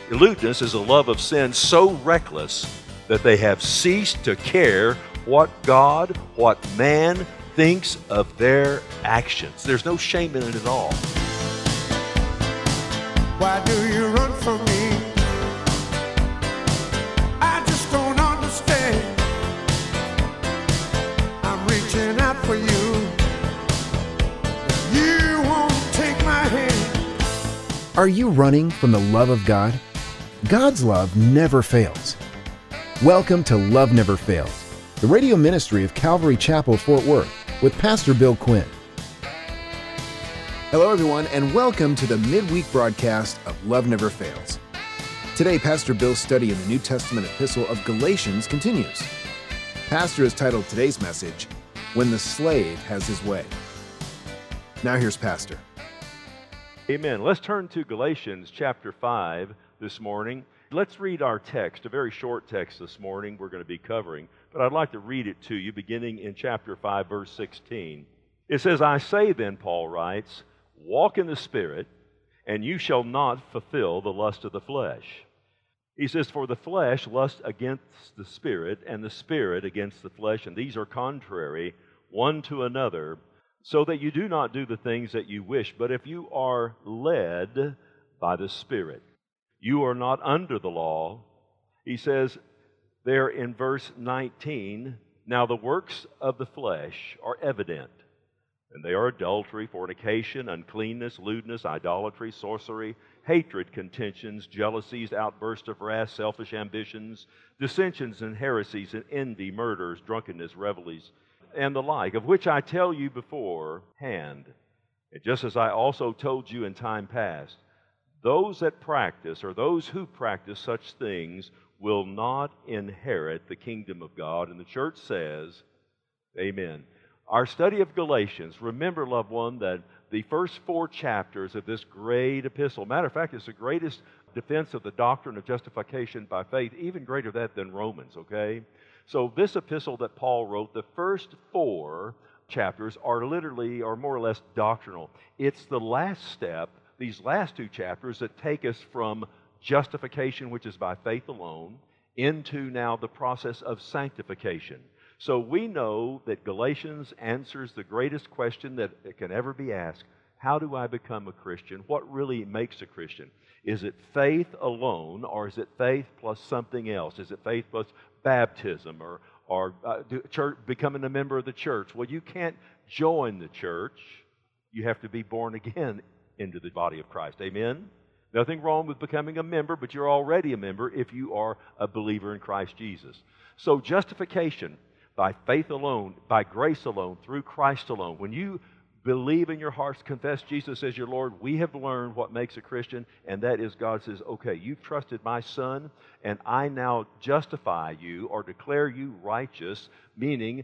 Lewdness is a love of sin so reckless that they have ceased to care what God, what man thinks of their actions. There's no shame in it at all. Why do you run from me? I just don't understand. I'm reaching out for you. You won't take my hand. Are you running from the love of God? God's love never fails. Welcome to Love Never Fails, the radio ministry of Calvary Chapel, Fort Worth, with Pastor Bill Quinn. Hello, everyone, and welcome to the midweek broadcast of Love Never Fails. Today, Pastor Bill's study in the New Testament epistle of Galatians continues. Pastor has titled today's message, When the Slave Has His Way. Now here's Pastor. Amen. Let's turn to Galatians chapter 5 this morning. Let's read our text, a very short text this morning we're going to be covering, but I'd like to read it to you beginning in chapter 5, verse 16. It says, I say then, Paul writes, walk in the Spirit, and you shall not fulfill the lust of the flesh. He says, for the flesh lusts against the Spirit, and the Spirit against the flesh, and these are contrary one to another, so that you do not do the things that you wish. But if you are led by the Spirit, you are not under the law. He says there in verse 19, now the works of the flesh are evident, and they are adultery, fornication, uncleanness, lewdness, idolatry, sorcery, hatred, contentions, jealousies, outbursts of wrath, selfish ambitions, dissensions and heresies, and envy, murders, drunkenness, revelries, and the like, of which I tell you beforehand, and just as I also told you in time past, those that practice, or those who practice such things, will not inherit the kingdom of God. And the church says, amen. Our study of Galatians, remember, loved one, that the first 4 chapters of this great epistle, matter of fact, it's the greatest defense of the doctrine of justification by faith, even greater than Romans, okay? So this epistle that Paul wrote, the first 4 chapters are literally, or more or less, doctrinal. It's the last step, these last 2 chapters, that take us from justification, which is by faith alone, into now the process of sanctification. So we know that Galatians answers the greatest question that can ever be asked. How do I become a Christian? What really makes a Christian? Is it faith alone, or is it faith plus something else? Is it faith plus baptism, or becoming a member of the church? Well, you can't join the church. You have to be born again into the body of Christ. Amen? Nothing wrong with becoming a member, but you're already a member if you are a believer in Christ Jesus. So justification by faith alone, by grace alone, through Christ alone. When you believe in your hearts, confess Jesus as your Lord, we have learned what makes a Christian, and that is God says, okay, you've trusted my Son, and I now justify you or declare you righteous, meaning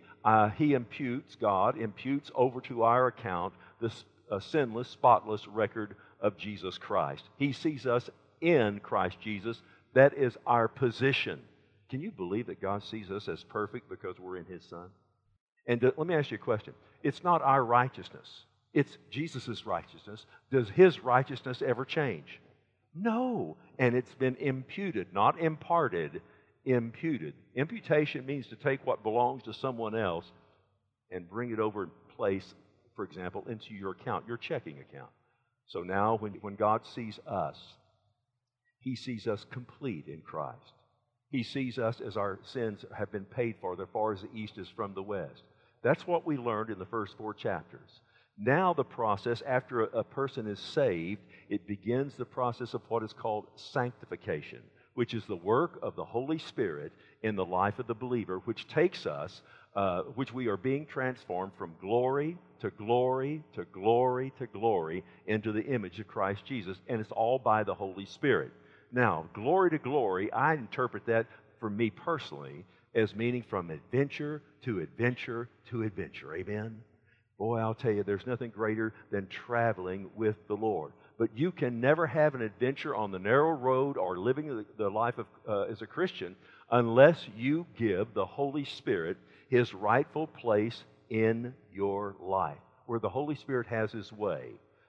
God imputes over to our account this sinless, spotless record of Jesus Christ. He sees us in Christ Jesus. That is our position. Can you believe that God sees us as perfect because we're in His Son? And let me ask you a question. It's not our righteousness. It's Jesus' righteousness. Does His righteousness ever change? No. And it's been imputed, not imparted, imputed. Imputation means to take what belongs to someone else and bring it over in place, for example, into your account, your checking account. So now when God sees us, He sees us complete in Christ. He sees us as our sins have been paid for, as far as the east is from the west. That's what we learned in the first 4 chapters. Now the process, after a person is saved, it begins the process of what is called sanctification, which is the work of the Holy Spirit in the life of the believer, which takes us, which we are being transformed from glory to glory to glory to glory into the image of Christ Jesus, and it's all by the Holy Spirit. Now, glory to glory, I interpret that for me personally as meaning from adventure to adventure to adventure. Amen? Boy, I'll tell you, there's nothing greater than traveling with the Lord. But you can never have an adventure on the narrow road or living the life of as a Christian unless you give the Holy Spirit His rightful place in your life, where the Holy Spirit has His way.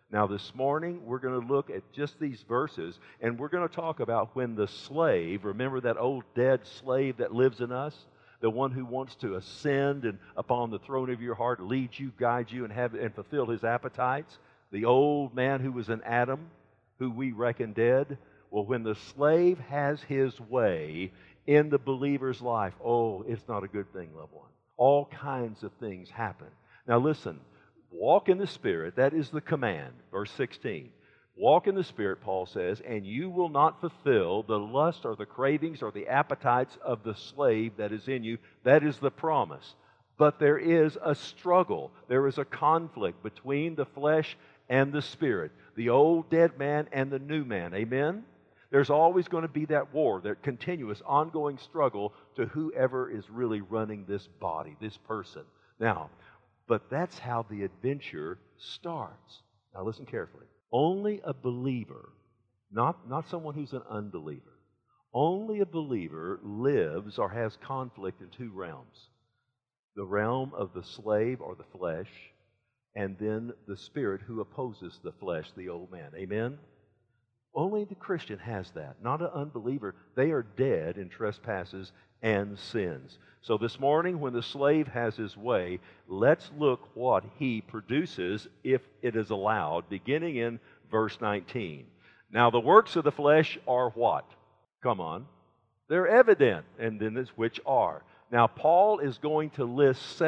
Now, this morning, we're going to look at just these verses, and we're going to talk about when the slave, remember that old dead slave that lives in us? The one who wants to ascend and upon the throne of your heart, lead you, guide you, and fulfill his appetites. The old man who was in Adam, who we reckon dead. Well, when the slave has his way in the believer's life, oh, it's not a good thing, loved one. All kinds of things happen. Now listen, walk in the Spirit, that is the command. Verse 16. Walk in the Spirit, Paul says, and you will not fulfill the lust or the cravings or the appetites of the slave that is in you. That is the promise. But there is a struggle. There is a conflict between the flesh and the Spirit, the old dead man and the new man. Amen? There's always going to be that war, that continuous, ongoing struggle to whoever is really running this body, this person. Now, but that's how the adventure starts. Now listen carefully. Only a believer, not someone who's an unbeliever, only a believer lives or has conflict in two realms. The realm of the slave or the flesh, and then the Spirit who opposes the flesh, the old man. Amen? Only the Christian has that, not an unbeliever. They are dead in trespasses and sins. So this morning, when the slave has his way, let's look what he produces if it is allowed, beginning in verse 19. Now the works of the flesh are what? Come on. They're evident, and then it's which are. Now Paul is going to list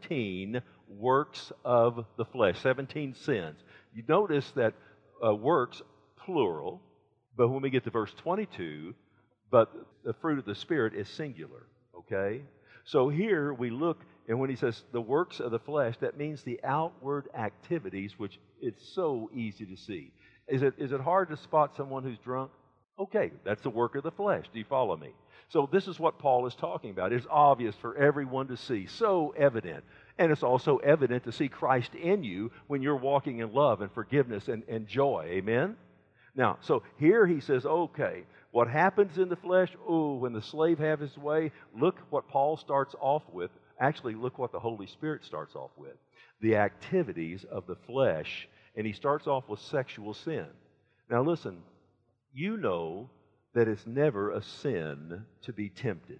17 works of the flesh, 17 sins. You notice that works, plural, but when we get to verse 22, but the fruit of the Spirit is singular, okay? So here we look, and when he says the works of the flesh, that means the outward activities, which it's so easy to see. Is it hard to spot someone who's drunk? Okay, that's the work of the flesh. Do you follow me? So this is what Paul is talking about. It's obvious for everyone to see, so evident. And it's also evident to see Christ in you when you're walking in love and forgiveness and joy. Amen? Now, so here he says, okay, what happens in the flesh? Oh, when the slave have his way, look what Paul starts off with. Actually, look what the Holy Spirit starts off with. The activities of the flesh, and he starts off with sexual sin. Now listen, you know that it's never a sin to be tempted,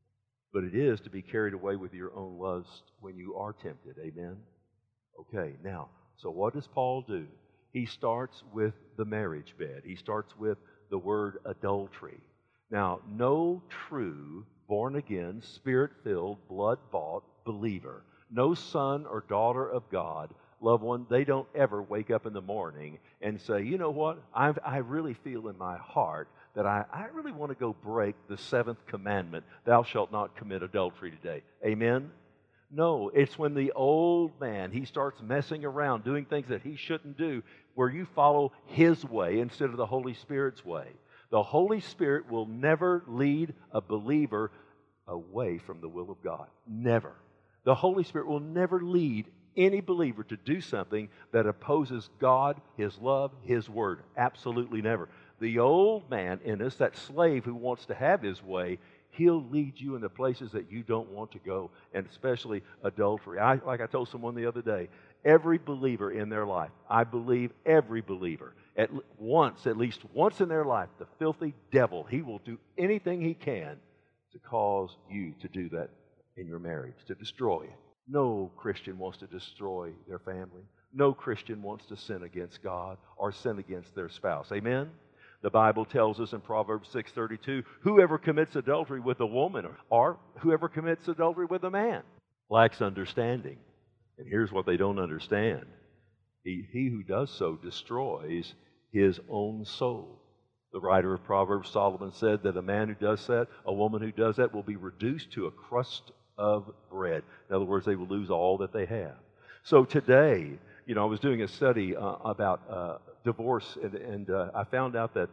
but it is to be carried away with your own lust when you are tempted. Amen? Okay, now, so what does Paul do? He starts with the marriage bed. He starts with the word adultery. Now, no true, born-again, Spirit-filled, blood-bought believer, no son or daughter of God, loved one, they don't ever wake up in the morning and say, you know what, I really feel in my heart that I really want to go break the seventh commandment, thou shalt not commit adultery today. Amen? No, it's when the old man, he starts messing around, doing things that he shouldn't do, where you follow his way instead of the Holy Spirit's way. The Holy Spirit will never lead a believer away from the will of God. Never. The Holy Spirit will never lead any believer to do something that opposes God, His love, His Word. Absolutely never. The old man in us, that slave who wants to have his way, he'll lead you into places that you don't want to go, and especially adultery. Like I told someone the other day, every believer in their life, I believe every believer, at least once in their life, the filthy devil, he will do anything he can to cause you to do that in your marriage, to destroy it. No Christian wants to destroy their family. No Christian wants to sin against God or sin against their spouse. Amen? The Bible tells us in Proverbs 6:32, whoever commits adultery with a woman or whoever commits adultery with a man lacks understanding. And here's what they don't understand. He who does so destroys his own soul. The writer of Proverbs, Solomon, said that a man who does that, a woman who does that, will be reduced to a crust of bread. In other words, they will lose all that they have. So today, I was doing a study about divorce, and I found out that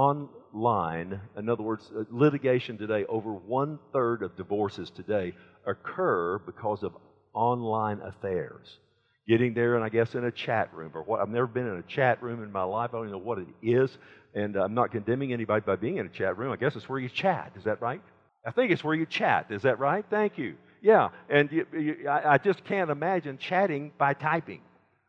online, in other words, litigation today, over 1/3 of divorces today occur because of online affairs. Getting there, and I guess in a chat room, or what? I've never been in a chat room in my life. I don't even know what it is, and I'm not condemning anybody by being in a chat room. I guess it's where you chat. Is that right? I think it's where you chat. Is that right? Thank you. Yeah, and I just can't imagine chatting by typing.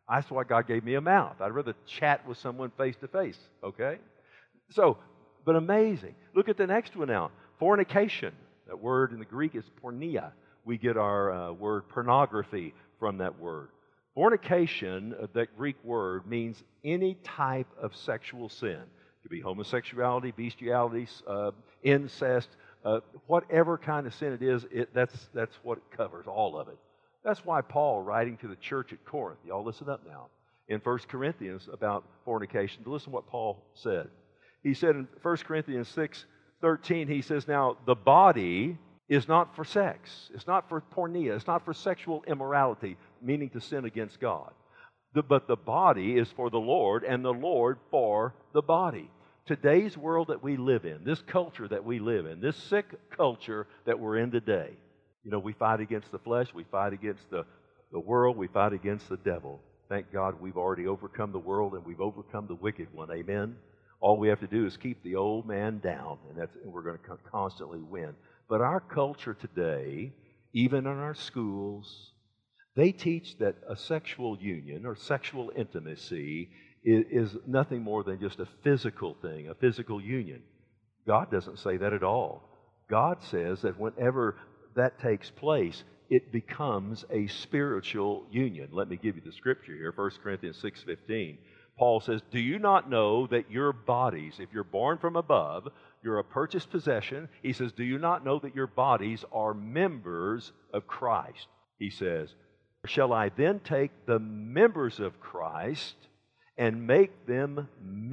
That's why God gave me a mouth. I'd rather chat with someone face to face, okay? So, but amazing. Look at the next one now. Fornication. That word in the Greek is porneia. We get our word pornography from that word. Fornication, that Greek word, means any type of sexual sin. It could be homosexuality, bestiality, incest, whatever kind of sin it is, that's what it covers, all of it. That's why Paul, writing to the church at Corinth, y'all listen up now, in 1 Corinthians about fornication, listen to what Paul said. He said in 1 Corinthians 6:13, he says, now the body is not for sex. It's not for porneia. It's not for sexual immorality, meaning to sin against God. But the body is for the Lord, and the Lord for the body. Today's world that we live in, this culture that we live in, this sick culture that we're in today, you know, we fight against the flesh, we fight against the world, we fight against the devil. Thank God we've already overcome the world and we've overcome the wicked one. Amen? All we have to do is keep the old man down, and we're going to constantly win. But our culture today, even in our schools, they teach that a sexual union or sexual intimacy is nothing more than just a physical thing, a physical union. God doesn't say that at all. God says that whenever that takes place, it becomes a spiritual union. Let me give you the scripture here, 1 Corinthians 6:15. Paul says, do you not know that your bodies, if you're born from above, you're a purchased possession? He says, do you not know that your bodies are members of Christ? He says, shall I then take the members of Christ and make them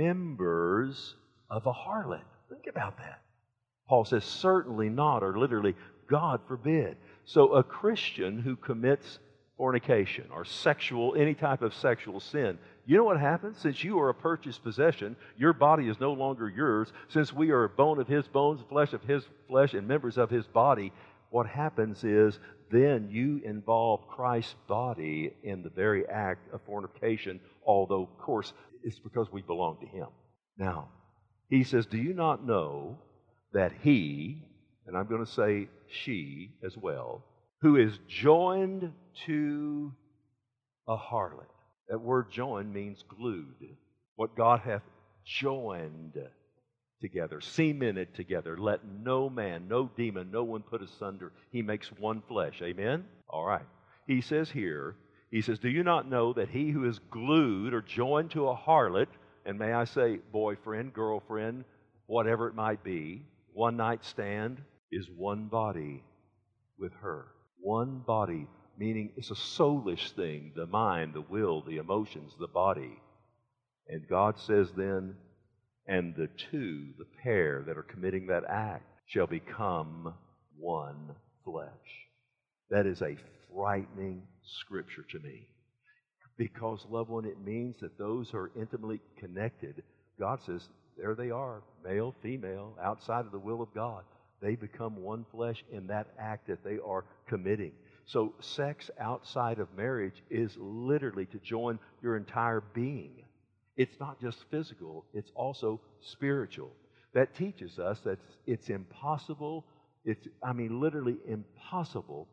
members of a harlot? Think about that. Paul says, certainly not, or literally, God forbid. So a Christian who commits fornication or any type of sexual sin, you know what happens? Since you are a purchased possession, your body is no longer yours. Since we are bone of his bones, flesh of his flesh, and members of his body, what happens is then you involve Christ's body in the very act of fornication, although, of course, it's because we belong to him. Now, he says, do you not know that he, and I'm going to say she as well, who is joined to a harlot. That word joined means glued. What God hath joined together, cemented together, let no man, no demon, no one put asunder. He makes one flesh. Amen? All right. He says here, he says, do you not know that he who is glued or joined to a harlot, and may I say boyfriend, girlfriend, whatever it might be, one night stand, is one body with her. One body, meaning it's a soulish thing, the mind, the will, the emotions, the body. And God says then, and the two, the pair that are committing that act, shall become one flesh. That is a frightening scripture to me. Because, loved one, it means that those who are intimately connected, God says, there they are, male, female, outside of the will of God. They become one flesh in that act that they are committing. So sex outside of marriage is literally to join your entire being. It's not just physical, it's also spiritual. That teaches us that it's impossible, literally impossible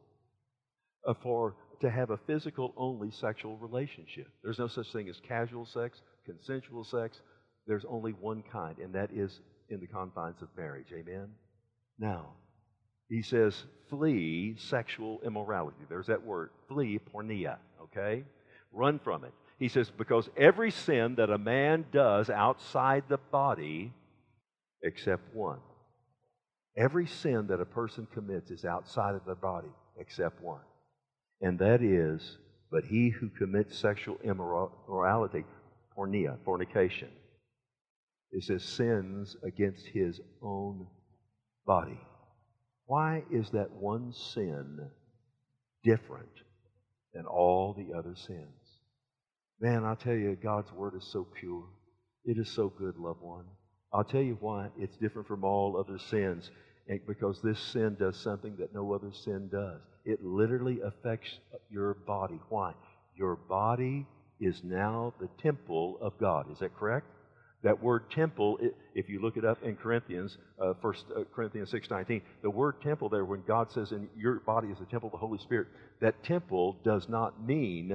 to have a physical-only sexual relationship. There's no such thing as casual sex, consensual sex. There's only one kind, and that is in the confines of marriage. Amen? Now, he says, flee sexual immorality. There's that word, flee, porneia, okay? Run from it. He says, because every sin that a man does outside the body, except one. Every sin that a person commits is outside of the body, except one. And that is, but he who commits sexual immorality, porneia, fornication, it says sins against his own body. Why is that one sin different than all the other sins? Man, I'll tell you, God's Word is so pure. It is so good, loved one. I'll tell you why it's different from all other sins. Because this sin does something that no other sin does. It literally affects your body. Why? Your body is now the temple of God. Is that correct? That word temple, if you look it up in Corinthians, 1 Corinthians 6:19, the word temple there, when God says in your body is the temple of the Holy Spirit, that temple does not mean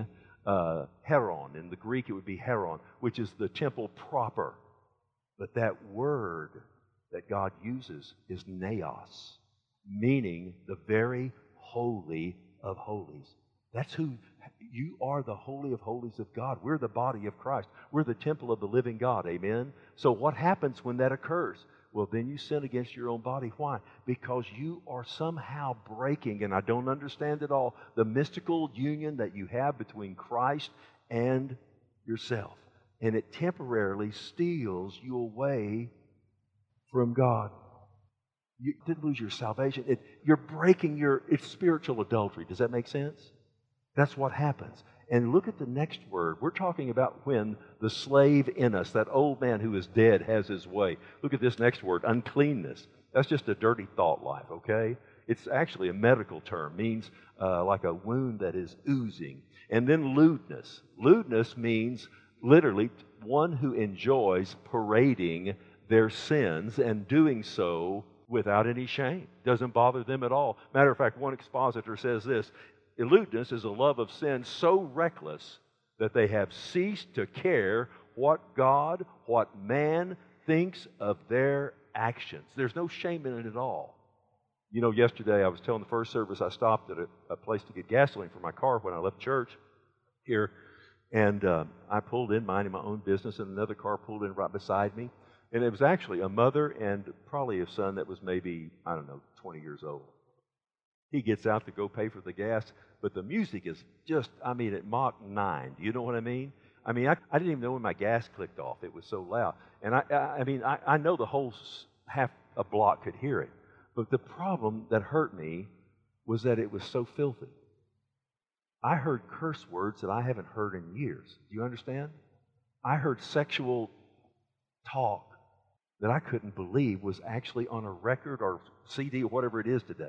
Heron. In the Greek, it would be Heron, which is the temple proper. But that word that God uses is naos, meaning the very holy of holies. That's who you are, the holy of holies of God. We're the body of Christ. We're the temple of the living God. Amen? So what happens when that occurs? Well, then you sin against your own body. Why? Because you are somehow breaking, and I don't understand at all, the mystical union that you have between Christ and yourself. And it temporarily steals you away from God. You didn't lose your salvation. You're breaking it's spiritual adultery. Does that make sense? That's what happens. And look at the next word. We're talking about when the slave in us, that old man who is dead, has his way. Look at this next word, uncleanness. That's just a dirty thought life, okay? It's actually a medical term. Means like a wound that is oozing. And then lewdness. Lewdness means literally one who enjoys parading their sins and doing so without any shame. Doesn't bother them at all. Matter of fact, one expositor says this: lewdness is a love of sin so reckless that they have ceased to care what God, what man thinks of their actions. There's no shame in it at all. You know, yesterday I was telling the first service, I stopped at a place to get gasoline for my car when I left church here. And I pulled in, minding my own business, and another car pulled in right beside me. And it was actually a mother and probably a son that was maybe, 20 years old. He gets out to go pay for the gas, but the music is just, at Mach 9. Do you know what I mean? I didn't even know when my gas clicked off. It was so loud. And I know the whole half a block could hear it. But the problem that hurt me was that it was so filthy. I heard curse words that I haven't heard in years. Do you understand? I heard sexual talk that I couldn't believe was actually on a record or CD or whatever it is today.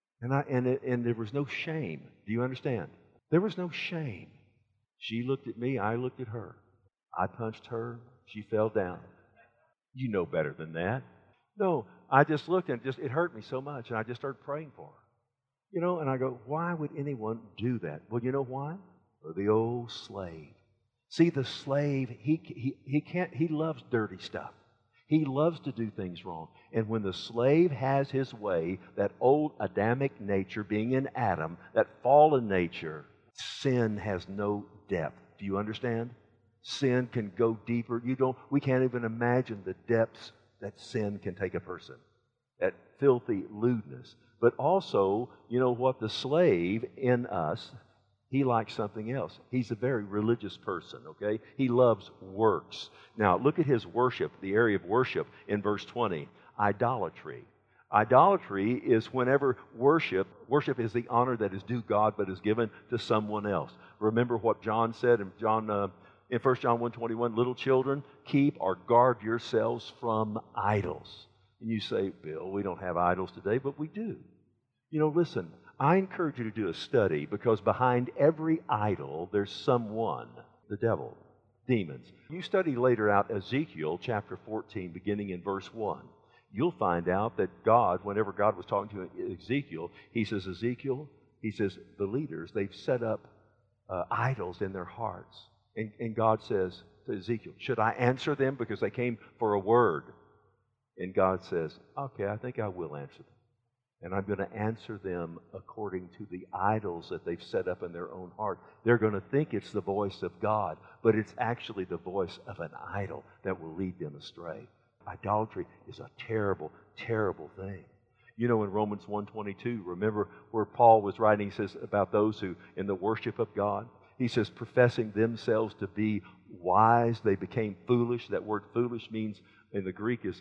And there was no shame. Do you understand? There was no shame. She looked at me, I looked at her. I punched her, she fell down. You know better than that. No, I just looked and it hurt me so much, and I just started praying for her. You know, and I go, why would anyone do that? Well, you know why? The old slave. See, the slave, he loves dirty stuff. He loves to do things wrong. And when the slave has his way, that old Adamic nature, being in Adam, that fallen nature, sin has no depth. Do you understand? Sin can go deeper. We can't even imagine the depths that sin can take a person. That filthy lewdness. But also, you know what? The slave in us, he likes something else. He's a very religious person, okay? He loves works. Now, look at his worship, the area of worship in verse 20. Idolatry. Idolatry is whenever worship is the honor that is due God but is given to someone else. Remember what John said in 1 John 1:21, little children, keep or guard yourselves from idols. And you say, Bill, we don't have idols today, but we do. You know, listen, I encourage you to do a study, because behind every idol, there's someone, the devil, demons. You study later out Ezekiel chapter 14, beginning in verse 1. You'll find out that God, whenever God was talking to Ezekiel, he says, Ezekiel, he says, the leaders, they've set up idols in their hearts. And God says to Ezekiel, should I answer them because they came for a word? And God says, okay, I think I will answer them. And I'm going to answer them according to the idols that they've set up in their own heart. They're going to think it's the voice of God, but it's actually the voice of an idol that will lead them astray. Idolatry is a terrible, terrible thing. You know, in Romans 1:22, remember where Paul was writing, he says about those who, in the worship of God, he says, professing themselves to be wise, they became foolish. That word foolish means, in the Greek, is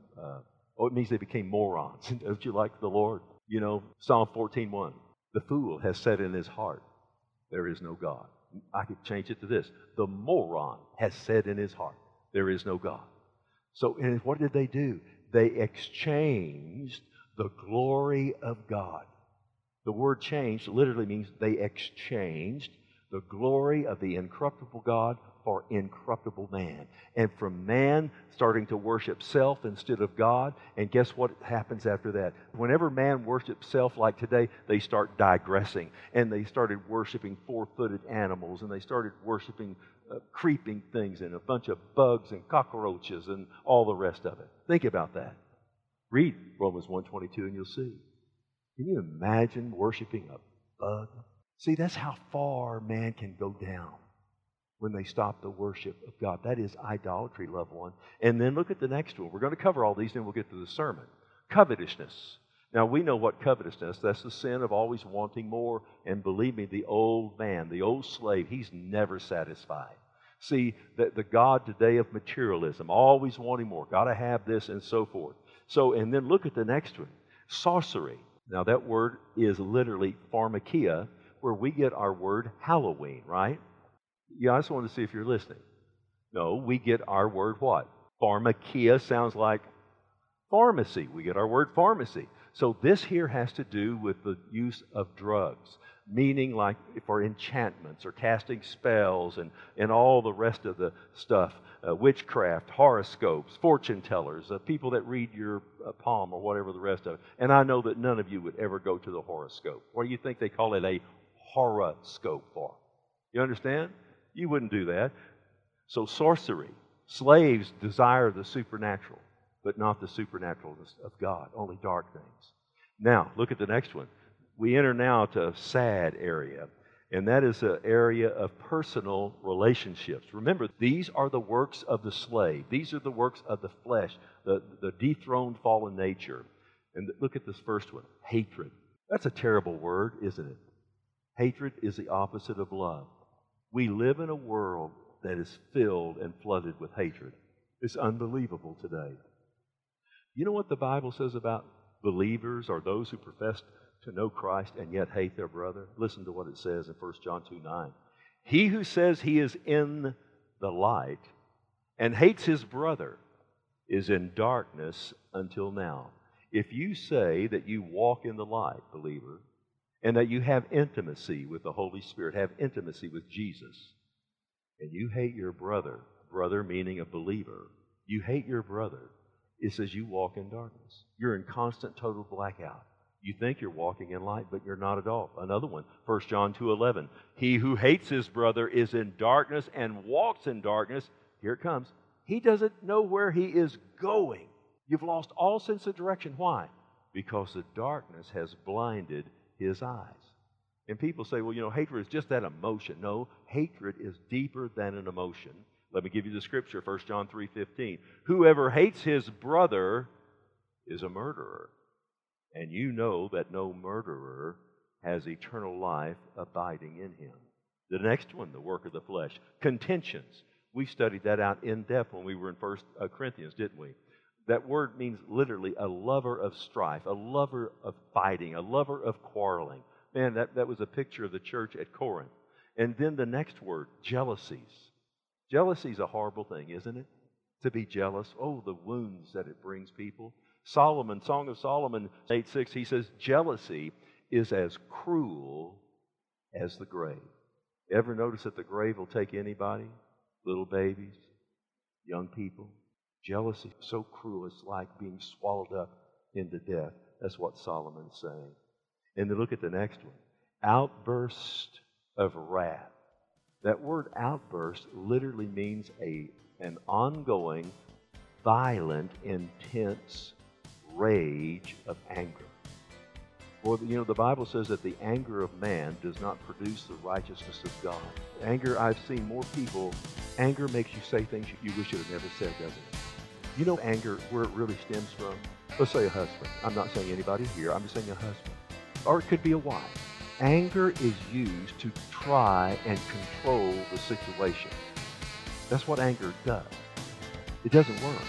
it means they became morons. Don't you like the Lord? You know, Psalm 14:1. The fool has said in his heart, there is no God. I could change it to this. The moron has said in his heart, there is no God. So, and what did they do? They exchanged the glory of God. The word changed literally means they exchanged the glory of the incorruptible God for incorruptible man. And from man starting to worship self instead of God, and guess what happens after that? Whenever man worships self like today, they start digressing, and they started worshiping four-footed animals, and they started worshiping creeping things and a bunch of bugs and cockroaches and all the rest of it. Think about that. Read Romans 1:22 and you'll see. Can you imagine worshiping a bug? See, that's how far man can go down when they stop the worship of God. That is idolatry, loved one. And then look at the next one. We're going to cover all these, then we'll get to the sermon. Covetousness. Now, we know what covetousness, that's the sin of always wanting more. And believe me, the old man, the old slave, he's never satisfied. See, the God today of materialism, always wanting more. Got to have this and so forth. So, and then look at the next one. Sorcery. Now, that word is literally pharmakia, where we get our word Halloween, right? Yeah, I just wanted to see if you're listening. No, we get our word what? Pharmakia sounds like pharmacy. We get our word pharmacy. So this here has to do with the use of drugs, meaning like for enchantments or casting spells and all the rest of the stuff, witchcraft, horoscopes, fortune tellers, people that read your palm or whatever the rest of it. And I know that none of you would ever go to the horoscope. What do you think they call it a horoscope for? You understand? You wouldn't do that. So sorcery. Slaves desire the supernatural, but not the supernaturalness of God, only dark things. Now, look at the next one. We enter now to a sad area, and that is an area of personal relationships. Remember, these are the works of the slave. These are the works of the flesh, the dethroned fallen nature. And look at this first one, hatred. That's a terrible word, isn't it? Hatred is the opposite of love. We live in a world that is filled and flooded with hatred. It's unbelievable today. You know what the Bible says about believers or those who profess to know Christ and yet hate their brother? Listen to what it says in 1 John 2:9. He who says he is in the light and hates his brother is in darkness until now. If you say that you walk in the light, believer, and that you have intimacy with the Holy Spirit, have intimacy with Jesus, and you hate your brother, brother meaning a believer, you hate your brother, it says you walk in darkness. You're in constant total blackout. You think you're walking in light, but you're not at all. Another one, 1 John 2:11. He who hates his brother is in darkness and walks in darkness. Here it comes. He doesn't know where he is going. You've lost all sense of direction. Why? Because the darkness has blinded his eyes. And people say, well, hatred is just that emotion. No, hatred is deeper than an emotion. Let me give you the scripture, 1 John 3:15. Whoever hates his brother is a murderer. And you know that no murderer has eternal life abiding in him. The next one, the work of the flesh, contentions. We studied that out in depth when we were in 1 Corinthians, didn't we? That word means literally a lover of strife, a lover of fighting, a lover of quarreling. Man, that was a picture of the church at Corinth. And then the next word, jealousies. Jealousy is a horrible thing, isn't it? To be jealous. Oh, the wounds that it brings people. Solomon, Song of Solomon 8:6, he says, jealousy is as cruel as the grave. Ever notice that the grave will take anybody? Little babies, young people. Jealousy is so cruel, it's like being swallowed up into death. That's what Solomon's saying. And then look at the next one. Outburst of wrath. That word outburst literally means an ongoing, violent, intense rage of anger. Well, the Bible says that the anger of man does not produce the righteousness of God. Anger, I've seen more people, anger makes you say things you wish you had never said, doesn't it? You know anger, where it really stems from? Let's say a husband. I'm not saying anybody here. I'm just saying a husband. Or it could be a wife. Anger is used to try and control the situation. That's what anger does. It doesn't work.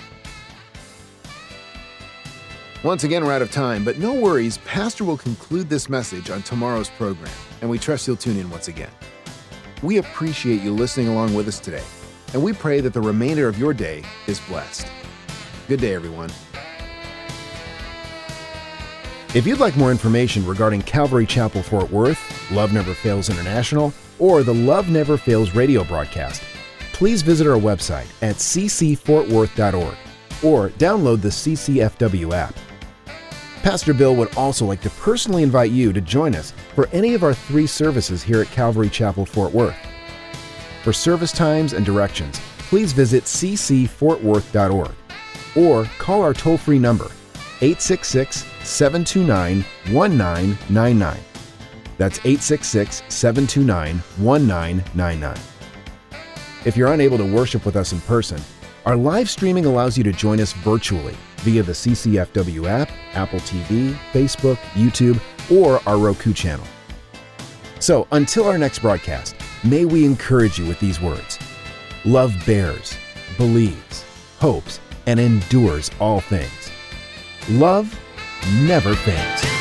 Once again, we're out of time, but no worries. Pastor will conclude this message on tomorrow's program, and we trust you'll tune in once again. We appreciate you listening along with us today, and we pray that the remainder of your day is blessed. Good day, everyone. If you'd like more information regarding Calvary Chapel Fort Worth, Love Never Fails International, or the Love Never Fails radio broadcast, please visit our website at ccfortworth.org or download the CCFW app. Pastor Bill would also like to personally invite you to join us for any of our 3 services here at Calvary Chapel, Fort Worth. For service times and directions, please visit ccfortworth.org or call our toll-free number, 866-729-1999. That's 866-729-1999. If you're unable to worship with us in person, our live streaming allows you to join us virtually via the CCFW app, Apple TV, Facebook, YouTube, or our Roku channel. So until our next broadcast, may we encourage you with these words. Love bears, believes, hopes, and endures all things. Love never fails.